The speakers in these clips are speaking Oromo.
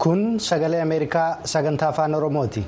Kun sagalee Ameerikaa sagantaa afaan Oromooti.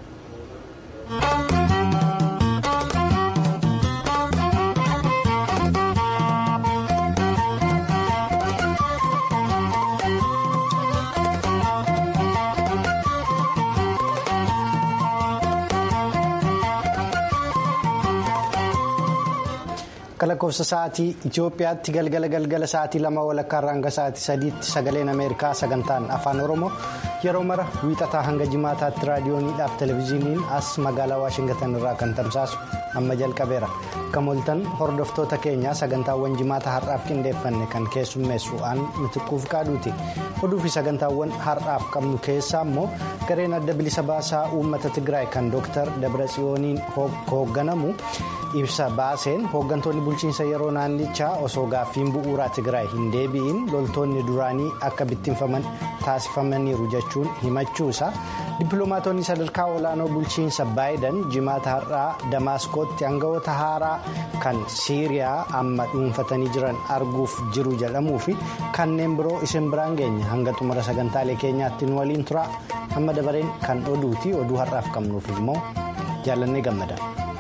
Lakkoofsa sa'aatii Itoophiyaatti galgala sa'aatii 2:00 hanga sa'aatii 3tti sagaleen Ameerikaa sagantaan afaan Oromoo yeroo mara wiixataa hanga jimaataatti raadiyooniidhaaf televezyiiniin as magaalaa Waashingtan irraa kan tamsaasu amma jalqabeera. Kamooltan hordoftoota keenyaa sagantaawwan jimaata har'aaf qindeeffanne kan keessummeessu aan Mitiquuf Qaaduuti. Oduu fi sagantaawwan har'aaf qabnu keessaa immoo gareen adda bilisa baasaa uummata Tigraay kan Dr. Dabratsiyooniin hoogganamu ibsa baaseen hooggantoonni bulchiinsa yeroo naannichaa osoo gaaffiin bu'uuraa Tigraay hin deebi'in loltoonni duraanii akka bittinfaman taasifamaniiru jechuun himachuusa. Dippiloomaatonni sadarkaa olaanoo bulchiinsa Baayiden jimaata har'aa Damaskootti aangawoota haaraa kan Siiriyaa amma dhuunfatanii jiran arguuf jiru jedhamuu fi kanneen biroo isin biraan geenya hanga xumura sagantaalee keenyaatti nu waliin tura. Amma dabareen kan oduuti. Oduu har'aaf qabnuuf immoo jaalannee gammada.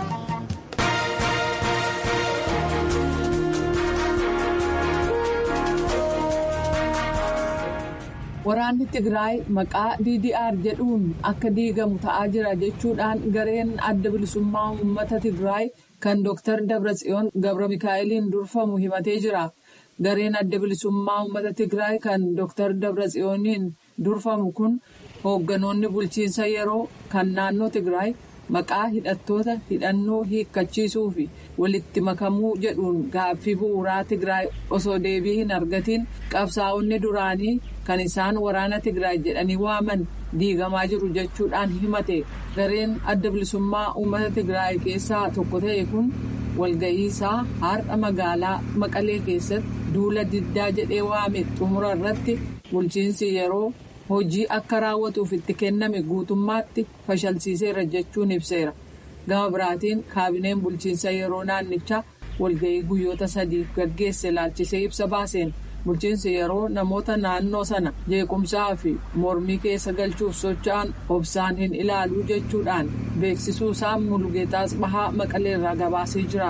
Waraanni Tigraay maqaa DDR jedhuun akka diigamu ta'aa jira jechuudhaan gareen adda bilisummaa uummata Tigraay kan Dr. Dabratsiyoon Gabra Mikaa'eliin durfamu himatee jira. Gareen adda bilisummaa uummata Tigraay kan Dr. Dabratsiyooniin durfamu kun hoogganoonni bulchiinsa yeroo kan naannoo Tigraay maqaa hidhattoota hidhannoo hiikkachiisuu fi walitti makamuu jedhuun gaaffii bu'uuraa Tigraay osoo deebii hin argatiin qabsaa'onni duraanii kan isaan waraana Tigraay jedhanii waaman diigamaa jiru jechuudhaan himate. Gareen adda bilisummaa uummata Tigraay keessaa tokko ta'e kun walga'ii isaa har'a magaalaa Maqalee keessatti duula diddaa jedhee waame xumura irratti bulchiinsi yeroo hojii akka raawwatuuf itti kenname guutummaatti fashalsiiseera jechuun ibseera. Gama biraatiin kaabineen bulchiinsa yeroo naannichaa walga'ii guyyoota 3 gaggeesse ilaalchisee ibsa baaseen bulchiinsi yeroo namoota naannoo sana jeequmsaa fi mormii keessa galchuuf socho'an obsaan hin ilaaluu jechuudhaan beeksisuu isaa Mulugeetaas Bahaa Maqaleerraa gabaasee jira.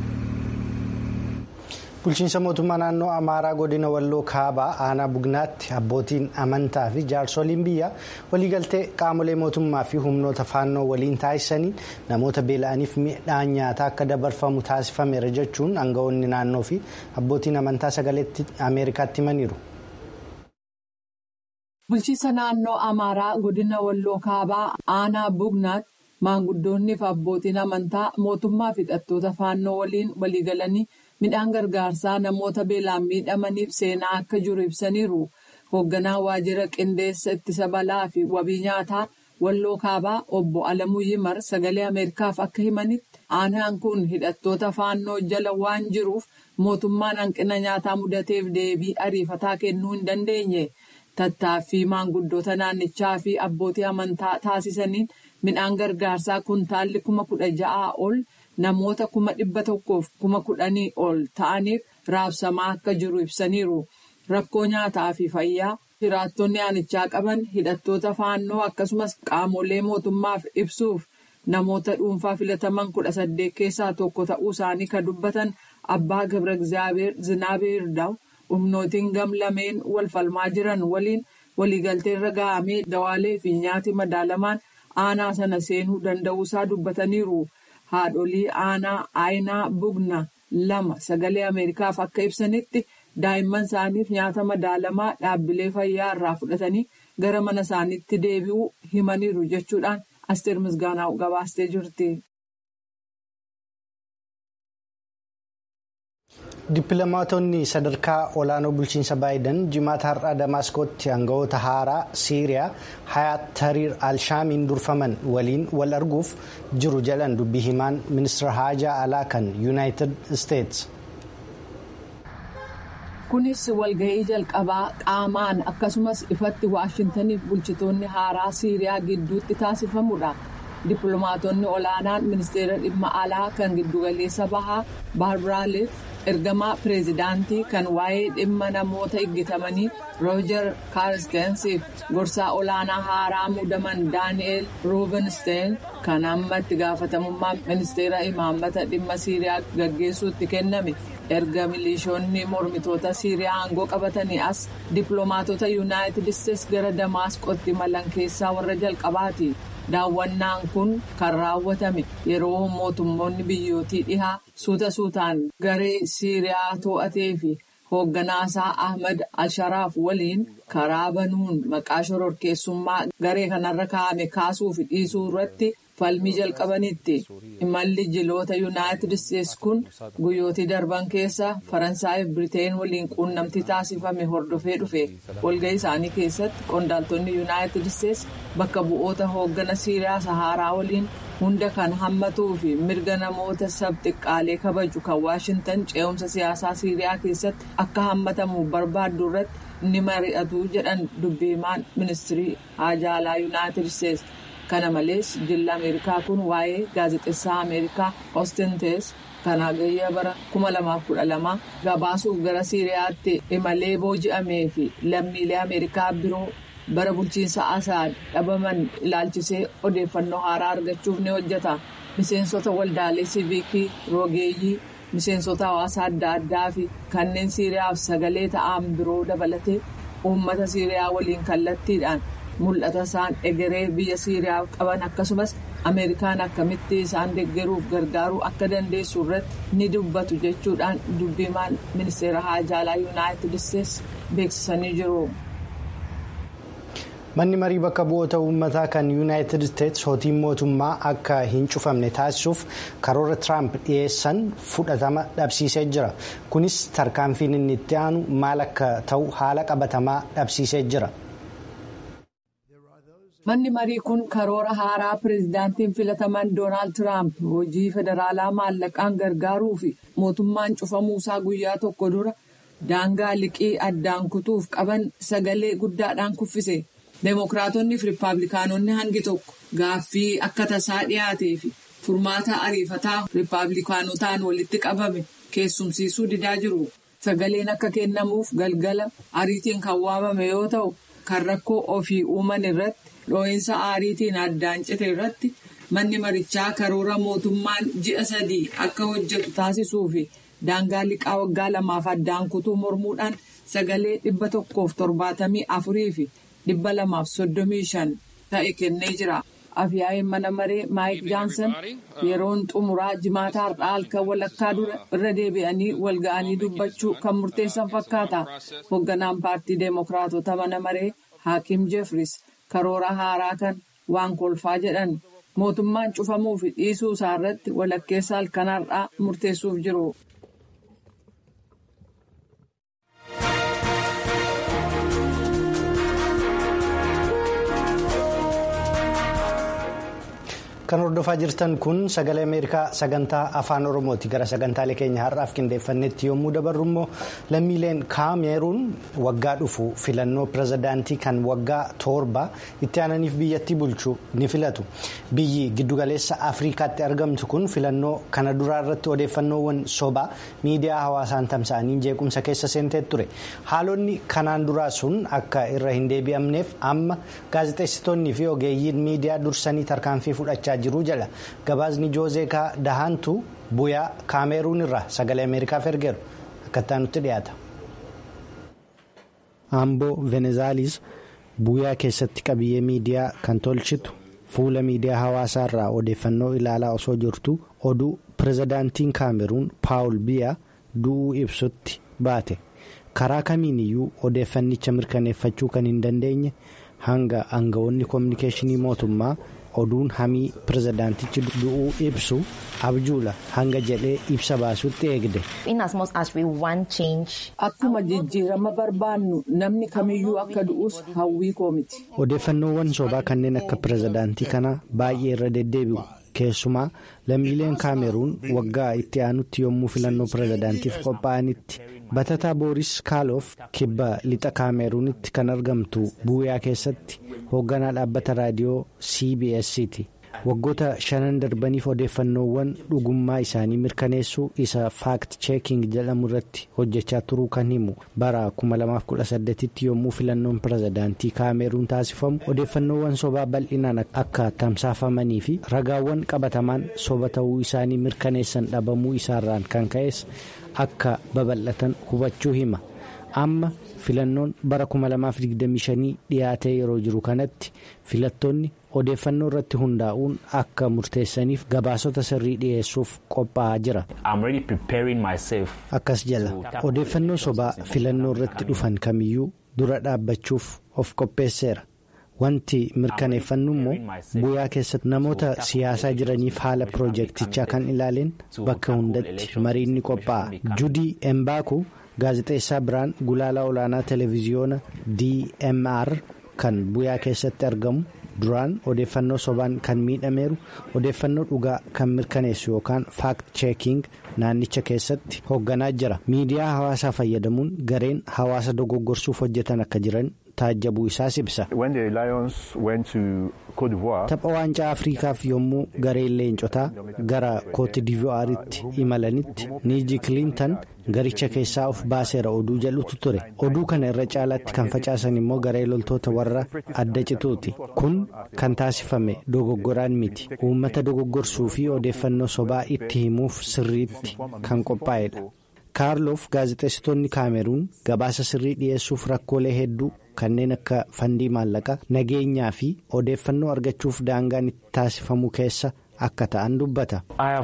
Bulchiinsa mootummaa naannoo Amaaraa godina Walloo Kaabaa aanaa Bugnaatti abbootiin amantaa fi jaarsoliin biyyaa waliigaltee qaamolee mootummaa fi humnoota faannoo waliin taasisanii namoota beela'aniif midhaan nyaataa akka dabarfamu taasifameera jechuun aangawoonni naannoo fi abbootiin amantaa sagalee Ameerikaatti himaniiru. Bulchiinsa naannoo Amaaraa godina Walloo Kaabaa aanaa Bugnaatti maanguddoonni fi abbootiin amantaa mootummaa fi hidhattoota faannoo waliin waliigalanii midhaan gargaarsaa namoota beelaan miidhamaniif seenaa akka jiru ibsaniiru. Hoogganaa waajjira qindeessa ittisa balaa fi wabii nyaataa Walloo Kaabaa obbo Alamuu Yimar sagalee Ameerikaaf akka himanitti aanaan kun hidhattoota faannoo jala waan jiruuf mootummaan hanqina nyaataa mudateef deebii ariifataa kennuu hin dandeenye. Tattaaffii maanguddoota naannichaa fi abbootii amantaa taasisaniin midhaan gargaarsaa kuntaalli 16,000 ol namoota 100,010 ol ta'aniif raabsamaa akka jiru ibsaniiru. Rakkoo nyaataa fi fayyaa jiraattonni aanichaa qaban hidhattoota faannoo akkasumas qaamolee mootummaaf ibsuuf namoota dhuunfaa filataman 18 keessaa tokko ta'uu isaanii kan dubbatan abbaa Gabra Egzaabeer Zinaabee Irdaw humnootiin gamlameen wal falmaa jiran waliin waliigalteerra ga'amee dawaalee fi nyaati madaalamaan aanaa sana seenuu danda'uusaa dubbataniiru. Haadholii aanaa Aayinaa Bugna 2 sagalee Ameerikaaf akka ibsanitti daa'imman isaaniif nyaata madaalamaa dhaabbilee fayyaa irraa fudhatanii gara mana isaaniitti deebi'uu himaniiru jechuudhaan Asteer Misgaanaa gabaastee jirti. Dippiloomaatonni sadarkaa olaanoo bulchiinsa Baayiden jimaata har'aa Damaskootti aangawoota haaraa Siiriyaa Hayaat Tariir Alshaamiin durfaman waliin wal arguuf jiru jedhan dubbii himaan ministeera haajaa alaa kan Yuunaayitid Isteets. Kunis walga'ii jalqabaa qaamaan akkasumas ifatti Waashintaniif bulchitoonni haaraa Siiriyaa gidduutti taasifamudha. Dippiloomaatonni olaanaan ministeera dhimma alaa kan giddugaleessa bahaa Baarbaraaleef ergamaa pireezidaantii kan waa'ee dhimma namoota eeggatamanii roojar kaarstensiif gorsaa olaanaa haaraa muudaman daani'eel ruubenstein kan amma itti gaafatamummaa ministeera imaammata dhimma siiriyaa gaggeessuutti kenname erga milishoonni mormitoota siiriyaa aangoo qabatanii as dippiloomaatota yuunaayitid isteetsi gara damaasqootti imalan keessaa warra jalqabaati. Daawwannaan kun kan raawwatame yeroo mootummoonni biyyootii dhihaa suuta suutaan garee siiriyaa to'atee fi hoogganaasaa Ahmad Al-Sharaaf waliin karaa banuun maqaa shororkeessummaa garee kanarra kaa'ame kaasuu fi dhiisuu irratti falmii jalqabanitti. Imalli jiloota yuunaayitid isteetsi kun guyyootii darban keessa Faransaay fi Biriteen waliin quunnamtii taasifame hordofee dhufe. Walga'ii isaanii keessatti qondaaltonni yuunaayitid isteetsi bakka bu'oota hooggana siiriyaa saharaa waliin hunda kan hammatuu fi mirga namoota sabxiqqaalee kabaju kan waashintan ce'umsa siyaasaa siiriyaa keessatti akka hammatamu barbaaddu irratti ni mari'atu jedhan dubbiimaan ministirii haajaa alaa yuunaayitid isteetsi. Kana malees jilli Ameerikaa kun waa'ee gaazexeessaa Ameerikaa Oostentess kan hagayya bara 2012 gabaasuuf gara Siiriyaatti imalee booji'amee fi lammiilee Ameerikaa biroo bara bulchiinsa Asaad dhabaman ilaalchisee odeeffannoo haaraa argachuuf ni hojjeta. Miseensota waldaalee siiviikii rogeeyyii, miseensota hawaasaa adda addaa fi kanneen Siiriyaaf sagalee ta'an biroo dabalatee uummata Siiriyaa waliin kallattiidhaan mul'ata isaan egeree biyya Siiriyaa qaban akkasumas Ameerikaan akkamitti isaan deeggaruuf gargaaruu akka dandeessu irratti ni dubbatu jechuudhaan dubbiimaan ministeera haajaa alaa yuunaayitid isteetsi beeksisanii jiru. Manni marii bakka bu'oota uummataa kan yuunaayitid isteetsi hootiin mootummaa akka hin cufamne taasisuuf karoora Tiraamp dhiyeessan fudhatama dhabsiisee jira. Kunis tarkaanfiin inni itti aanu maal akka ta'u haala qabatamaa dhabsiisee jira. Manni marii kun karoora haaraa pireezidaantiin filataman Doonaald Tiraamp hojii federaalaa maallaqaan gargaaruu fi mootummaan cufamuusaa guyyaa tokko dura daangaa liqii addaan kutuuf qaban sagalee guddaadhaan kuffise. Deemokiraatonni fi Rippaabilikaanonni hangi tokko gaaffii akka tasaa dhiyaatee fi furmaata ariifataa Rippaabilikaanotaan walitti qabame keessumsiisuu didaa jiru. Sagaleen akka kennamuuf galgala ariitiin kan waamame yoo ta'u kan rakkoo ofii uuman irratti. Dhoo'insa aariitiin addaan cite irratti manni marichaa karoora mootummaan ji'a 3 akka hojjetu taasisuu fi daangaa liqaa waggaa 2 addaan kutuu mormuudhaan sagalee 174 fi 235 ta'e kennee jira. Afyaa'in mana maree Maayik Jaansan yeroon xumuraa jimaata har'aa halkan walakkaa dura irra deebi'anii walga'anii dubbachuu kan murteessan fakkaata. Hoogganaan paartii Deemokiraatota mana maree Haakim Jeffries. Karoora haaraa kan waan kolfaa jedhan mootummaan cufamuu fi dhiisuu isaa irratti walakkeessa halkan har'aa murteessuuf jiru. Kan hordofaa jirtan kun sagalee Ameerikaa sagantaa afaan Oromooti. Gara sagantaalee keenya har'aaf qindeeffannetti yommuu dabarru immoo lammiileen Kaameruun waggaa dhufu filannoo pirezidaantii kan waggaa 7 itti aananiif biyyattii bulchuu ni filatu. Biyyi giddugaleessa Afrikaatti argamtu kun filannoo kana duraa irratti odeeffannoowwan sobaa miidiyaa hawaasaan tamsa'anii jeequmsa keessa seentee ture. Haalonni kanaan duraa sun akka irra hin deebi'amneef amma gaazexeessitoonnii fi ogeeyyiin miidiyaa dursanii tarkaanfii fudhachaa jiru jala. Gabaasni Joozeekaa Dahantu buyaa Kaameruun irraa sagalee Ameerikaaf ergeeru akkattaa nutti dhiyaata. Amboo Venezaaliis buyaa keessatti qabiyyee miidiyaa kan tolchitu fuula miidiyaa hawaasaa irraa odeeffannoo ilaalaa osoo jirtu oduu pirezidaantiin Kaameruun Paawul Biyaa du'uu ibsutti baate. Karaa kamiin iyyuu odeeffannicha mirkaneeffachuu kan hin dandeenye hanga aangawoonni koominikeeshinii mootummaa oduun hamii pirezidaantichi du'uu ibsu abjuula hanga jedhee ibsa baasutti eegde. Akkuma jijjiirama barbaannu namni kamiyyuu akka du'us hawwii koo miti. Odeeffannoowwan sobaa kanneen akka pirezidaantii kanaa baay'ee irra deddeebi'u. Keessumaa lammiileen Kaameruun waggaa itti aanutti yommuu filannoo pirezidaantiif qophaa'anitti batataa Booris Kaaloof kibba lixa Kaameruunitti kan argamtu buuyaa keessatti hoogganaa dhaabbata raadiyoo CBS'ti. waggoota 5 darbaniif odeeffannoowwan dhugummaa isaanii mirkaneessuu isa fact checking jedhamu irratti hojjechaa turuu kan himu bara 2018tti yommuu filannoon pirezidaantii Kaameruun taasifamu odeeffannoowwan sobaa bal'inaan akka tamsaafamanii fi ragaawwan qabatamaan soba ta'uu isaanii mirkaneessan dhabamuu isaarraan kan ka'es akka babal'atan hubachuu hima. Amma filannoon bara 2025 dhiyaatee yeroo jiru kanatti filattoonni odeeffannoo irratti hundaa'uun akka murteessaniif gabaasota sirrii dhiyeessuuf qophaa'aa jira. Akkas jala odeeffannoo sobaa filannoo irratti dhufan kamiyyuu dura dhaabbachuuf of qopheesseera. Wanti mirkaneeffannu immoo guyyaa keessatti namoota siyaasaa jiraniif haala piroojeektichaa kan ilaaleen bakka hundatti mariin ni qophaa'a. Judii Embaaku gaazexeessaa biraan gulaalaa olaanaa televiziyoona DMR kan guyyaa keessatti argamu duraan odeeffannoo sobaan kan miidhameeru odeeffannoo dhugaa kan mirkaneessu yookaan fact checking naannicha keessatti hoogganaa jira. Miidiyaa hawaasaa fayyadamuun gareen hawaasa dogoggorsuuf hojjetan akka jiran taajjabuu isaas ibsa. Tapha waancaa Afriikaaf yommuu gareen leencotaa gara Kooti Divuwaaritti imalanitti Niiji Kiliintan garicha keessaa of baaseera oduu jedhutu ture. Oduu kana irra caalaatti kan facaasan immoo garee loltoota warra adda cituuti. Kun kan taasifame dogoggoraan miti. Uummata dogoggorsuu fi odeeffannoo sobaa itti himuuf sirriitti kan qophaa'edha. Kaarloof gaazexeessitoonni Kaameruun gabaasa sirrii dhiyeessuuf rakkoolee hedduu kanneen akka fandii maallaqaa nageenyaa fi odeeffannoo argachuuf daangaan itti taasifamu keessa akka ta'an dubbata.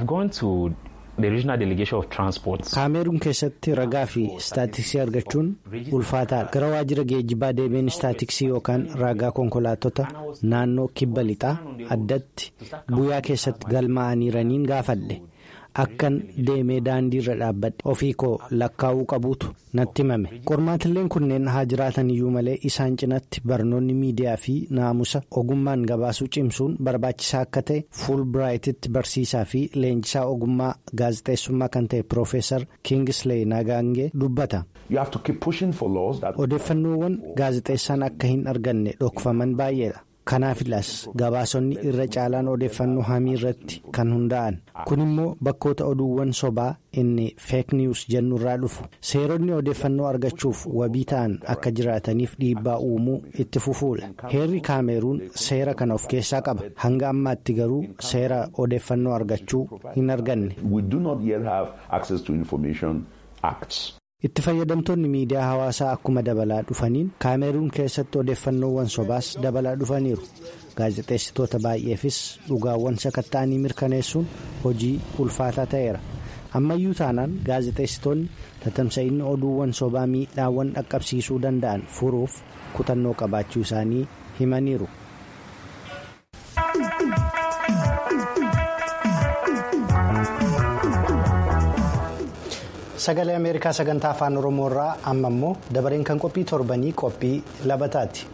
Kaameruun keessatti ragaa fi istaatiksii argachuun ulfaataadha. Gara waajjira geejjibaa deemeen istaatiksii yookaan ragaa konkolaattota naannoo kibba lixaa addatti guyyaa keessatti galmaa'aniiraniin gaafadhe. Akkan deemee daandii irra dhaabbadhe ofii koo lakkaa'uu qabuutu natti himame. Qormaatileen kunneen haa jiraatan iyyuu malee isaan cinatti barnoonni miidiyaa fi naamusa ogummaan gabaasuu cimsuun barbaachisaa akka ta'e Fulbrightitti barsiisaa fi leenjisaa ogummaa gaazexeessummaa kan ta'e Piroofeesar Kingsley Nagaangee dubbata. Odeeffannoowwan gaazexeessaan akka hin arganne dhokfaman baay'eedha. Kanaafilas gabaasonni irra caalaan odeeffannoo hamii irratti kan hundaa'an. Kun immoo bakkoota oduuwwan sobaa inni feek niwus jennu irraa dhufu. Seeronni odeeffannoo argachuuf wabii ta'an akka jiraataniif dhiibbaa uumuu itti fufuudha. Heerri Kaameruun seera kana of keessaa qaba. Hanga ammaatti garuu seera odeeffannoo argachuu hin arganne. Itti fayyadamtoonni miidiyaa hawaasaa akkuma dabalaa dhufaniin Kaameruun keessatti odeeffannoowwan sobaas dabalaa dhufaniiru. Gaazexeessitoota baay'eefis dhugaawwan sakatta'anii mirkaneessuun hojii ulfaataa ta'eera. Ammayyuu taanaan gaazexeessitoonni tatamsa'inni oduuwwan sobaa miidhaawwan dhaqqabsiisuu danda'an furuuf kutannoo qabaachuu isaanii himaniiru. Sagalee Ameerikaa sagantaa afaan Oromoo irraa amma immoo dabareen kan qophii torbanii qophii labataati.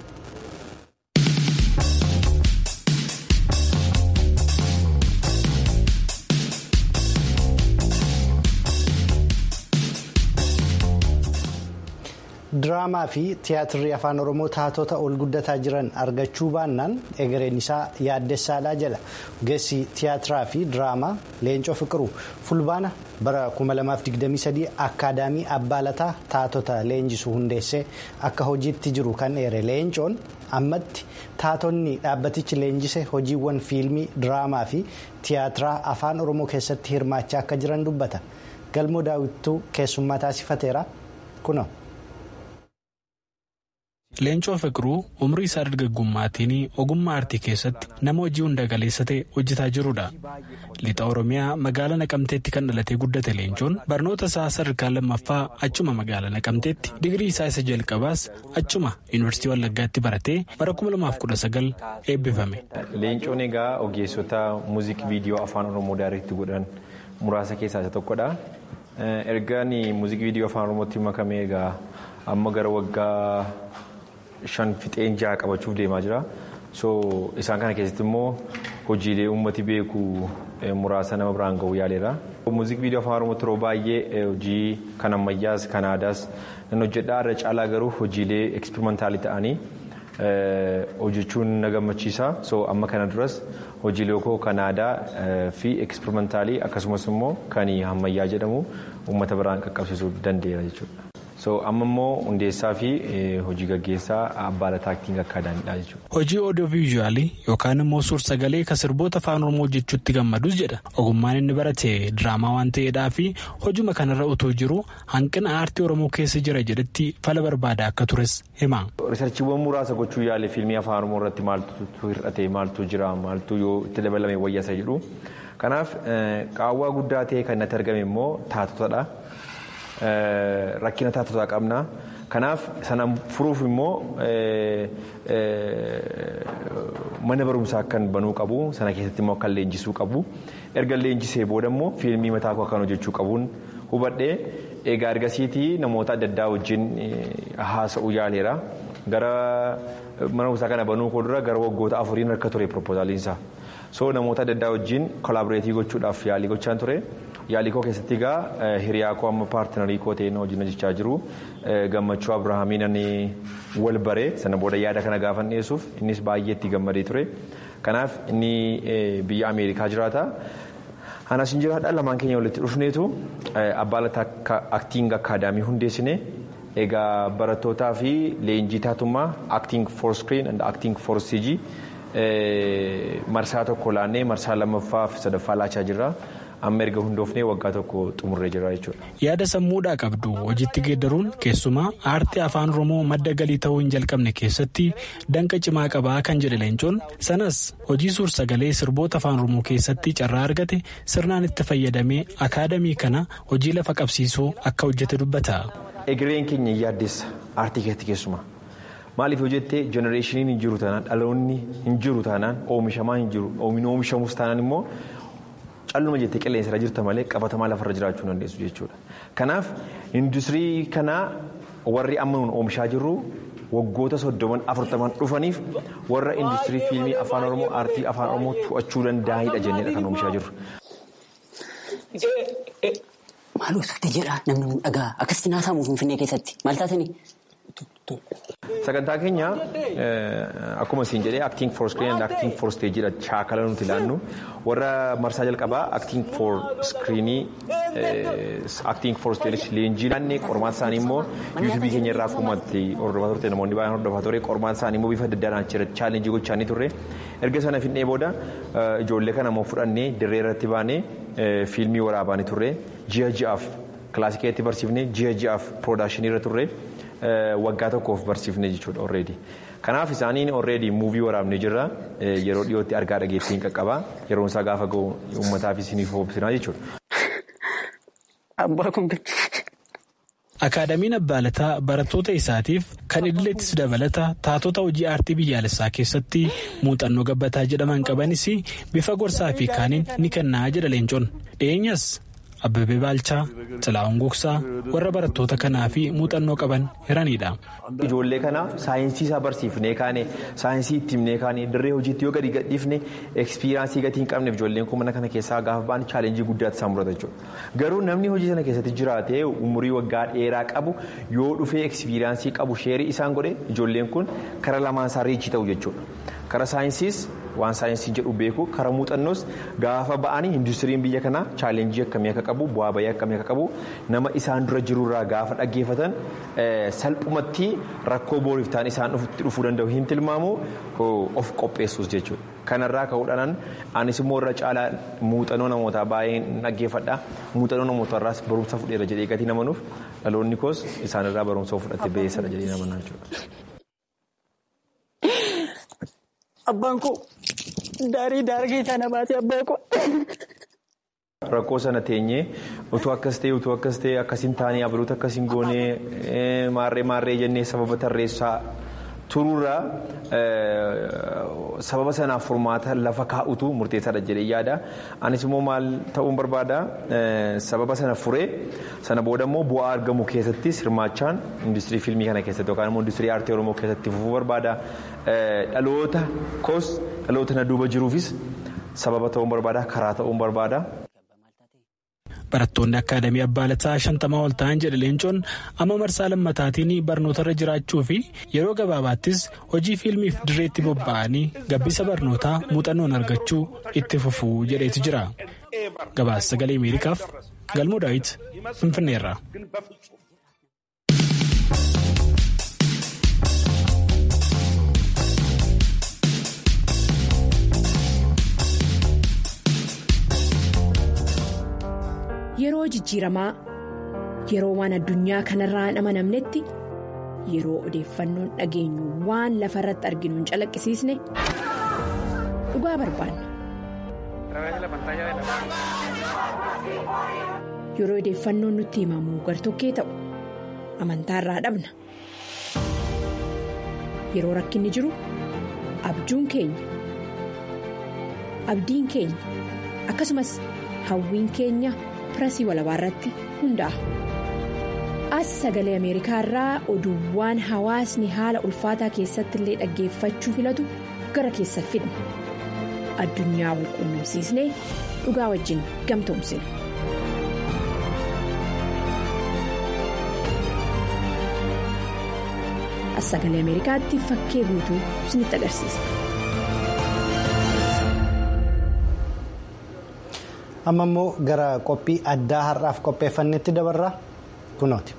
Diraamaa fi tiyaatirri afaan Oromoo taatota ol guddataa jiran argachuu baannaan egereen isaa yaaddessaadhaa jala. Ogeessi tiyaatiraa fi diraamaa Leencoo Fiqiruu fulbaana bara 2023 akkaadaamii Abbaalataa taatota leenjisuu hundeessee akka hojiitti jiru kan eere Leencoon ammatti taatonni dhaabbatichi leenjise hojiiwwan fiilmii, diraamaa fi tiyaatiraa afaan Oromoo keessatti hirmaachaa akka jiran dubbata. Galmoo Daawwittuu keessummaa taasifateera kunoo. Leencoo Fiqiruu umrii isaa dargaggummaatiin ogummaa aartii keessatti nama hojii hunda galeessa ta'e hojjetaa jirudha. Lixa Oromiyaa magaalaa Naqamteetti kan dhalatee guddate Leencoon barnoota isaa sadarkaa lammaffaa achuma magaalaa Naqamteetti digirii isaa isa jalqabaas achuma Yuunivarsiitii Wallaggaatti baratee bara 2019 eebbifame. Leencoon egaa ogeessota muuziqii viidiyoo afaan Oromoo daariitti godhan muraasa keessaa isa tokkodha. Ergaan muuziqii viidiyoo afaan Oromootti makamee egaa amma gara waggaa 5 fixeen 6 qabachuuf deemaa jira. Isaan kana keessatti immoo hojiilee uummati beeku muraasa nama biraan ga'uu yaaleera. Muuziqii viidiyoo afaan Oromootti yeroo baay'ee hojii kan ammayyaas kan aadaas nan hojjedhaa irra caalaa garuu hojiilee eksperimentaalii ta'anii hojjechuun na gammachiisa. So amma kana duras hojii lookoo kan aadaa fi eksperimentaalii akkasumas immoo kan ammayyaa jedhamu uummata biraan qaqqabsiisuu dandeera jechuudha. So amma immoo hundeessaa fi hojii gaggeessaa abbaa lataa aktiin akkaadaamiidha jechuudha. Hojii audio visuaalii yookaan immoo suur-sagalee kan sirboota afaan oromoo hojjechuutti gammadus jedha. Ogummaan inni barate diraamaa waan ta'eedhaa fi hojuma kanarra utuu jiru hanqina aartii oromoo keessa jira jedhetti fala barbaada akka tures hima. Riisarchiiwwan muraasa gochuu yaale fiilmii afaan oromoo irratti maaltu hir'ate maaltu jira maaltu yoo itti dabalame wayyaasa jedhu. Kanaaf qaawwaa guddaa ta'e kan natti argame immoo taatotadha. Rakkina taatotaa qabna. Kanaaf sana furuuf immoo mana barumsaa akkan banuu qabu sana keessatti immoo akkan leenjisuu qabu erga leenjisee booda immoo fiilmii mataa koo akkan hojjechuu qabuun hubadhee egaa ergasiitii namoota adda addaa wajjin haasa'uu yaaleera. Gara mana barumsaa kana banuu koo dura gara waggoota 4 harka ture propoozaaliinsa. So namoota adda addaa wajjin kolaaboreetii gochuudhaaf yaalii gochaan ture. Yaalii koo keessatti egaa hiriyaa koo amma paartinarii koo ta'een hojiin hojjechaa jiru gammachuu Abirahaamiin ani wal baree sana booda yaada kana gaafan dhiyeessuuf innis baay'ee itti gammadee ture. Kanaaf inni biyya Ameerikaa jiraata. Anas hin jiraadha lamaan keenya walitti dhufneetu abbaa lataa aktiin akkaadaamii hundeessine egaa barattootaa fi leenjii taatummaa acting for screen and acting for CG marsaa tokko laannee marsaa lammaffaa fi sadaffaa laachaa jirra. Amma erga hundoofnee waggaa tokko xumurree jira jechuudha. Yaada sammuudhaa qabdu hojiitti geeddaruun keessumaa aartii afaan oromoo madda galii ta'uu hin jalqabne keessatti danqa cimaa qabaa kan jedhe Leencoon sanas hojii suur-sagalee sirboota afaan oromoo keessatti carraa argate sirnaan itti fayyadamee akaadamii kana hojii lafa qabsiisuu akka hojjete dubbata. Egereen keenya yaaddeessa aartii keessatti keessumaa. Maaliif hojjettee jenereeshiniin hin jiru taanaan dhaloonni hin jiru taanaan oomishamaa hin jiru oomishamus taanaan immoo calluma jettee qilleensa irra jirta malee qabatamaa lafarra jiraachuu dandeessu jechuudha. Kanaaf industirii kanaa warri amma nuun oomishaa jirru waggoota 30-40 dhufaniif warra industirii fiilmii afaan oromoo aartii afaan oromoo to'achuu danda'anidha jenneedha kan oomishaa jirru. Maaloo softe jedhaa namni dhagaa akkasitti naasamuuf Finfinnee keessatti maal taatanii? Sagantaa keenya akkuma isin jedhee acting for screen and acting for stage dha shaakala nuti ilaannu warra marsaa jalqabaa acting for screenii acting for stage leenjii laannee qormaata isaanii immoo yuutuubii keenya irraa akkumatti hordofaa turte namoonni baay'een hordofaa ture qormaata isaanii immoo bifa adda addaan chaalenjii gochaanii turre erga sana finnee booda ijoollee kana immoo fudhannee dirree irratti baanee fiilmii waraabaanii turre ji'a ji'aaf kilaasikeetti barsiifnee ji'a ji'aaf piroodakshinii irra turre. Waggaa tokkoof barsiifne jechuudha already. Kanaaf isaaniin already muuvii waraabnee jirra yeroo dhiyootti argaa dhageettiin qaqqabaa yeroon isaa gaafa ga'u uummataaf isiniif hoobsinaa jechuudha. Akaadamiin Abbaa Lataa barattoota isaatiif kan idileettis dabalata taatota hojii aartii biyyaalessaa keessatti muuxannoo gabbataa jedhaman qabanis bifa gorsaa fi kaaniin ni kennaa jedha Leencoon. Dhiyeenyas Abbabee Baalchaa, Xilaa'uun Gugsaa warra barattoota kanaa fi muuxannoo qaban hiranidha. Ijoollee kanaaf saayinsii isaa barsiifnee kaane saayinsii itti himnee kaane dirree hojiitti yoo gadi gadhiifne ekspiriyaansii gatii hin qabneef ijoolleen kun mana kana keessaa gaafa ba'an chaalenjii guddaatti isaan mudata jechuudha. Garuu namni hojii sana keessatti jiraatee umurii waggaa dheeraa qabu yoo dhufee ekspiriyaansii qabu sheerii isaan godhe ijoolleen kun kara lamaan isaa riichii ta'u jechuudha. Kara saayinsiis waan saayinsii jedhu beeku kara muuxannoos gaafa ba'anii industiriin biyya kanaa chaalenjii akkamii akka qabu bu'aa bayii akkamii akka qabu nama isaan dura jirurraa gaafa dhaggeeffatan salphumatti rakkoo booriif ta'an isaan dhufuu danda'u hin tilmaamu of qopheessuus jechuudha. Kanarraa ka'uudhaan anis immoo irra caalaa muuxannoo namootaa baay'een dhaggeeffadha. Muuxannoo namootarraas barumsa fudheera jedhee gatii namanuuf dhaloonni koos isaanirraa barumsa fudhatee beeyisadha jedhee namanaa jechuudha. Abbaan koo daarii daargee sana baatee abbaa koo. Rakkoo sana teenyee utuu akkas ta'e akkasiin taanee abaloota akkasiin goonee maarree jennee sababa tarreessaa tururraa sababa sanaaf furmaata lafa kaa'utu murteessaadha jedhee yaada. Anis immoo maal ta'uun barbaada sababa sana furee sana booda immoo bu'aa argamu keessatti hirmaachaan industirii fiilmii kana keessatti yookaan immoo industirii aartii oromoo keessatti fufuu barbaada. Dhaloota na duuba jiruufis sababa ta'uun barbaada karaa ta'uun barbaada. Barattoonni akaadamii Abbaalataa 50 ol ta'an jedhe Leencoon amma marsaa lammataatiin barnootarra jiraachuu fi yeroo gabaabaattis hojii fiilmiif direetti bobba'anii gabbisa barnootaa muuxannoon argachuu itti fufuu jedheetu jira. Gabaasa Sagalee Ameerikaaf Galmoo Daawit Finfinneerra. Yeroo jijjiiramaa, yeroo waan addunyaa kanarraa hin amanamnetti, yeroo odeeffannoon dhageenyu waan lafa irratti arginu hin calaqqisiisne dhugaa barbaanna. Yeroo odeeffannoon nutti himamu gartokkee ta'u amantaarraa dhabna. Yeroo rakkinni jiru abjuun keenya akkasumas hawwiin keenya Pirasii walabaa irratti hundaa'a. As Sagalee Ameerikaa irraa oduuwwan hawaasni haala ulfaataa keessatti illee dhaggeeffachuu filatu gara keessa fidna. Addunyaa wal quunnamsiisnee dhugaa wajjin gamtoomsina. As Sagalee Ameerikaatti fakkee guutuu isinitti agarsiisa. Amma immoo gara qophii addaa har'aaf qopheeffannetti dabarra kunooti.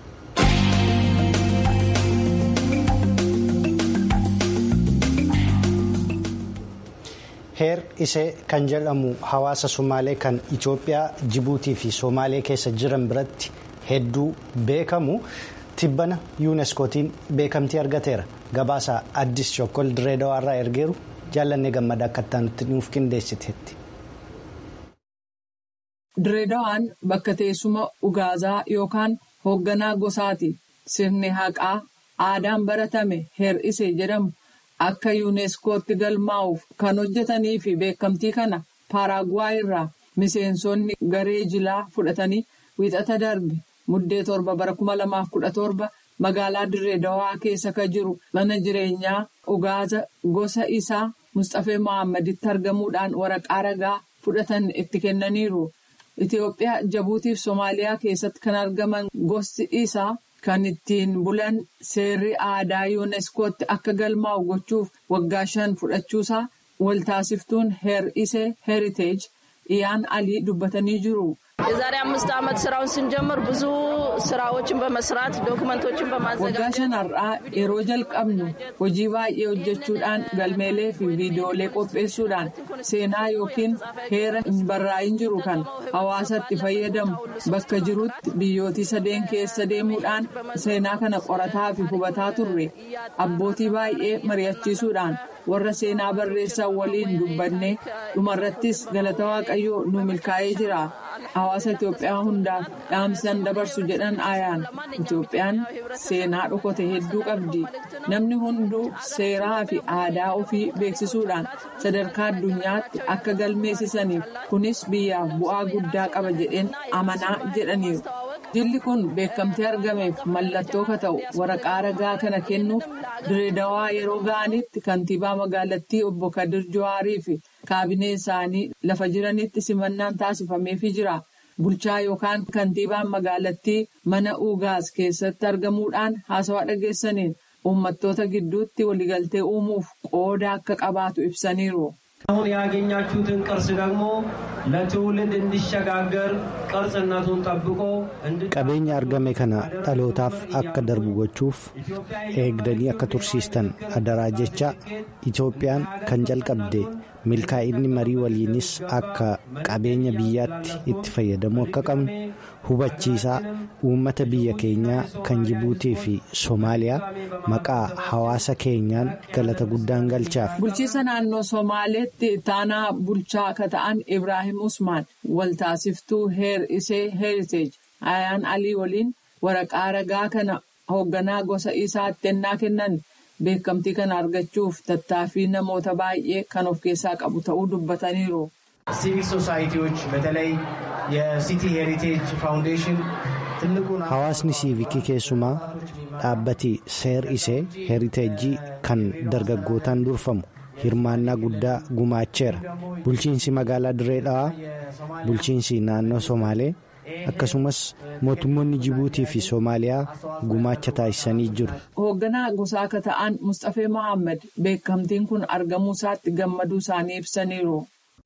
Heer Isee kan jedhamu hawaasa Somaalee kan Itoophiyaa, Jibuutii fi Somaalee keessa jiran biratti hedduu beekamu tibbana yuuneeskootiin beekamtii argateera. Gabaasa Addis Shokkol Direedawaarraa ergeeru Jaallannee Gammadaa akka itti nuuf qindeessiteetti. Direedawaan bakka teessuma ugaazaa yookaan hoogganaa gosaati. Sirni haqaa aadaan baratame Heer Isee jedhamu akka yuuneeskootti galmaa'uuf kan hojjetanii fi beekamtii kana Paaraaguwaay irraa miseensonni garee jilaa fudhatanii wiixata darbe muddee 7 bara 2017 magaalaa Direedawaa keessa kan jiru mana jireenyaa ugaaza gosa isaa Mustafee Mohaammed argamuudhaan waraqaa ragaa fudhatan itti kennaniiru. Itoophiyaa, Jibuutii fi Somaaliyaa keessatti kan argaman gosti isaa kan ittiin bulan seerri aadaa yuuneeskootti akka galmaa'u gochuuf waggaa 5 fudhachuusaa waltaasiftuun Heer Isee Heritage Iyaan Alii dubbatanii jiru. የዛሬ 5 ዓመት ስራውን ስንጀምር ብዙ ስራዎችን በመስራት ዶክመንቶችን በማዘጋጀት waggaa shanarraa yeroo jalqabnu hojii baay'ee hojjechuudhaan galmeelee fi viidiyoolee qopheessuudhaan seenaa yookiin heera hin barraa'in jiru kan hawaasatti fayyadamu bakka jirutti biyyootii 3 keessa deemuudhaan seenaa kana qorataa fi hubataa turre abbootii baay'ee mari'achiisuudhaan warra seenaa barreessan waliin dubbannee dhumarrattis galata waaqayyoo nu milkaa'ee jira. Hawaasa Itoophiyaa hundaaf dhaamsan dabarsu jedhan Ayaan. Itoophiyaan seenaa dhokote hedduu qabdi. Namni hunduu seeraa fi aadaa ofii beeksisuudhaan sadarkaa addunyaatti akka galmeessisaniif kunis biyyaaf bu'aa guddaa qaba jedheen amanaa jedhaniiru. Jilli kun beekamtii argameef mallattoo ka ta'u waraqaa ragaa kana kennuuf Direedawaa yeroo ga'anitti kantiibaa magaalattii obbo Kadir Jawaarii fi kaabinee isaanii lafa jiranitti simannaan taasifameefii jira. Bulchaa yookaan kantiibaan magaalattii mana Ugaaz keessatti argamuudhaan haasawaa dhageessaniin uummattoota gidduutti waliigaltee uumuuf qooda akka qabaatu ibsaniiru. አሁን ያገኛችሁትን ቅርስ ደግሞ ለትውልድ እንዲሸጋገር ቅርጽነቱን ጠብቆ qabeenya argame kana dhalootaaf akka darbu gochuuf eegdanii akka tursiistan adaraa jecha Itoophiyaan kan jalqabde milkaa'inni marii waliinis akka qabeenya biyyaatti itti fayyadamuu akka qabnu hubachiisaa uummata biyya keenyaa kan Jibuutii fi Somaaliyaa maqaa hawaasa keenyaan galata guddaan galchaaf. Bulchiisa naannoo Somaaleetti taanaa bulchaa akka ta'an Ibrahim Usmaan waltaasiftuu Heer Isee Heritage Ayaan Alii waliin waraqaa ragaa kana hoogganaa gosa isaatti ennaa kennan beekamtii kana argachuuf tattaaffii namoota baay'ee kan of keessaa qabu ta'uu dubbataniiru. ሲቪክ ሶሳይቲዎች በተለይ የሲቲ ሄሪቴጅ ፋውንዴሽን hawaasni siivikii keessumaa dhaabbati Heer Isee Heriteejii kan dargaggootaan durfamu hirmaannaa guddaa gumaacheera. Bulchiinsi magaalaa Direedawaa, bulchiinsi naannoo Somaalee, akkasumas mootummoonni Jibuutii fi Soomaaliyaa gumaacha taasisanii jiru. Hoogganaa gosaa akka ta'an Mustafee Mohaammed beekamtiin kun argamuu isaatti gammaduu isaanii ibsaniiru.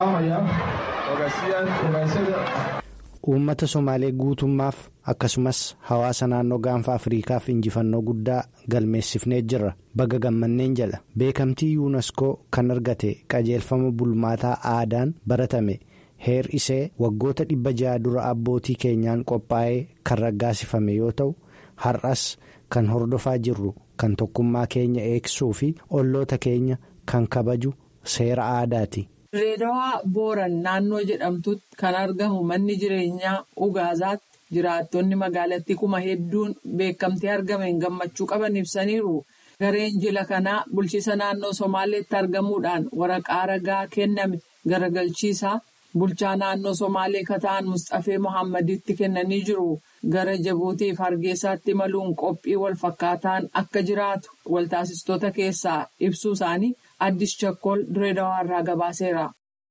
Uummata Somaalee guutummaaf akkasumas hawaasa naannoo gaanfa Afriikaaf injifannoo guddaa galmeessifnee jirra. Baga gammanneen jala beekamtii UNESCO kan argate qajeelfama bulmaataa aadaan baratame heer isee waggoota 600 dura abbootii keenyaan qophaa'ee kan raggaasifame yoo ta'u har'as kan hordofaa jirru kan tokkummaa keenya eegsisuu fi olloota keenya kan kabaju seera aadaati. Dirreedawaa Booran naannoo jedhamtutti kan argamu manni jireenyaa Ugaazaatti jiraattonni magaalattii kuma hedduun beekamtii argameen gammachuu qaban ibsaniiru. Gareen jila kanaa bulchiisa naannoo Somaaleetti argamuudhaan waraqaa ragaa kenname garagalchiisaa bulchaa naannoo Somaalee kataan Mustafee Mohaameditti kennanii jiru. Gara Jibuutiif Hargeysaatti imaluun qophii wal fakkaataan akka jiraatu waltaasistoota keessaa ibsuu isaanii Addis Chakkol Dirreedawaa irraa gabaaseera.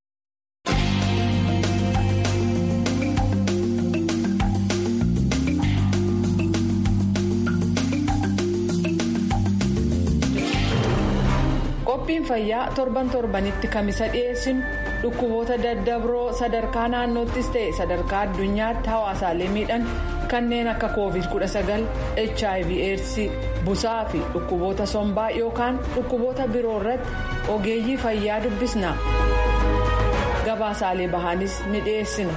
Qophiin fayyaa torbanitti kamisa dhiyeessinu dhukkuboota daddabroo sadarkaa naannoottis ta'e sadarkaa addunyaatti hawaasaalee miidhan kanneen akka COVID-19, HIV/AIDS, busaa fi dhukkuboota sombaa yookaan dhukkuboota biroo irratti ogeeyyii fayyaa dubbisna. Gabaasaalee bahaanis ni dhiyeessina.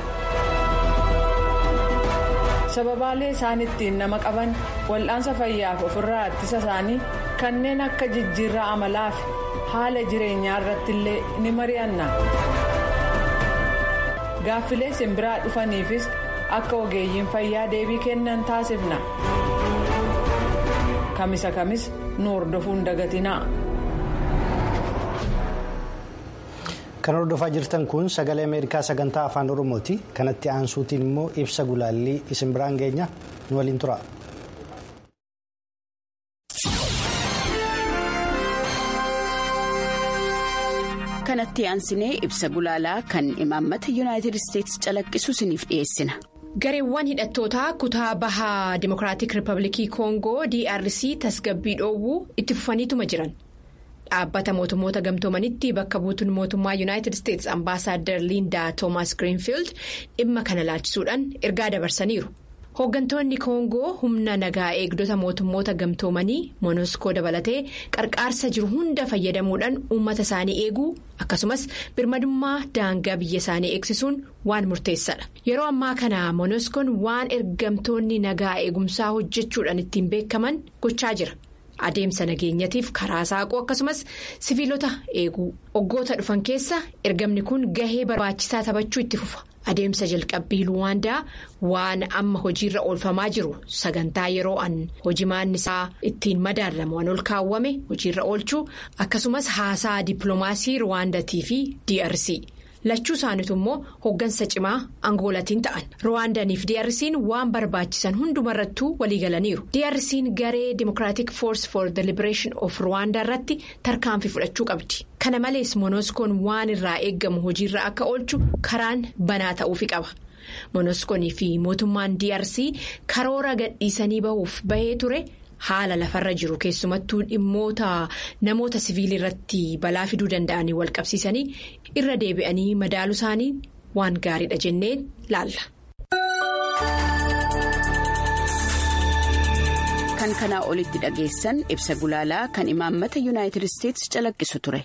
Sababaalee isaan ittiin nama qaban wal'aansa fayyaaf ofirraa ittisa isaanii kanneen akka jijjiirraa amalaa fi haala jireenyaa irratti illee ni mari'anna. Gaaffilee simbiraa dhufaniifis akka ogeeyyiin fayyaa deebii kennan taasifna. Kamisa kamis nu hordofuun dagatinaa. Kan hordofaa jirtan kun sagalee Ameerikaa sagantaa afaan Oromooti. Kanatti aansuutiin immoo ibsa gulaallii isin biraan geenya nu waliin tura. Kanatti aansinee ibsa gulaalaa kan imaammata Yuunaayitid Isteetsi calaqqisu isiniif dhiyeessina. Gareewwan hidhattootaa kutaa bahaa Dimokiraatik Riipabilikii Koongoo DRC tasgabbii dhoowwuu itti fufaniituma jiran. Dhaabbata mootummoota gamtoomanitti bakka buutuun mootummaa Yuunaayitid Isteetsi Ambaasaadder Liindaa Toomaas Giriinfiild dhimma kana laalchisuudhaan ergaa dabarsaniiru. Hooggantoonni Koongoo humna nagaa eegdota mootummoota gamtoomanii Monoskoo dabalatee qarqaarsa jiru hunda fayyadamuudhaan uummata isaanii eeguu akkasumas birmadummaa daangaa biyya isaanii eegsisuun waan murteessaadha. Yeroo ammaa kana Monoskoon waan ergamtoonni nagaa eegumsaa hojjechuudhaan ittiin beekaman gochaa jira. Adeemsa nageenyatiif karaa saaquu akkasumas siviilota eeguu waggoota dhufan keessa ergamni kun gahee barbaachisaa taphachuu itti fufa. Adeemsa jalqabbii Luwaandaa waan amma hojiirra oolfamaa jiru sagantaa yeroo hojimaan isaa ittiin madaalamu waan ol kaawwame hojiirra oolchuu akkasumas haasaa dippiloomaasii Ruwaandaatii fi DRC. Lachuu isaaniitu immoo hooggansa cimaa Angoolatiin ta'an. Ruwaandaanii fi DRC'n waan barbaachisan hundumarrattuu waliigalaniiru. DRC'n garee Democratic Force for the Liberation of Rwanda irratti tarkaanfii fudhachuu qabdi. Kana malees Monoskoon waan irraa eeggamu hojiirra akka oolchu karaan banaa ta'uufi qaba. Monoskoonii fi mootummaan DRC karoora gadhiisanii bahuuf bahee ture. Haala lafarra jiru keessumattuu dhimmoota namoota siviilii irratti balaa fiduu danda'anii wal qabsiisanii irra deebi'anii madaaluu isaanii waan gaariidha jennee laalla. Kan kanaa olitti dhageessan ibsa gulaalaa kan imaammata Yuunaayitid Isteetsi calaqqisu ture.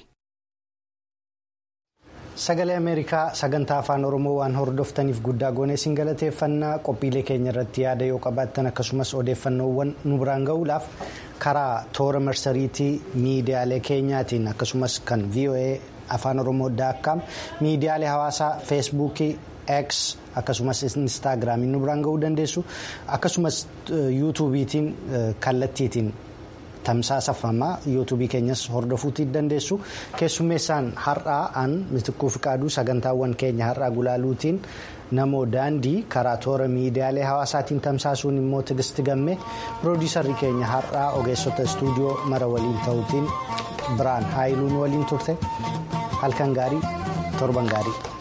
Sagalee Ameerikaa sagantaa afaan Oromoo waan hordoftaniif guddaa goonee isin galateeffannaa. Qophiilee keenya irratti yaada yoo qabaattan akkasumas odeeffannoowwan nu biraan ga'uudhaaf karaa toora marsariitii miidiyaalee keenyaatiin akkasumas kan VOA afaan Oromoo.com miidiyaalee hawaasaa feesbuukii X akkasumas Instaagiraamiin nu biraan ga'uu dandeessu akkasumas yuutuubiitiin kallattiitiin. Tamsaasafamaa yuutuubii keenyas hordofuutii dandeessu keessummeessaan har'aa Mitikkuu Fiqaaduu sagantaawwan keenya har'aa gulaaluutiin namoo daandii karaa toora miidiyaalee hawaasaatiin tamsaasuun immoo Tigisti Gammee piroodiisarri keenya har'aa ogeessota istuudiyoo mara waliin ta'uutiin Biraan Haayiluun waliin turte halkan gaarii torban gaarii.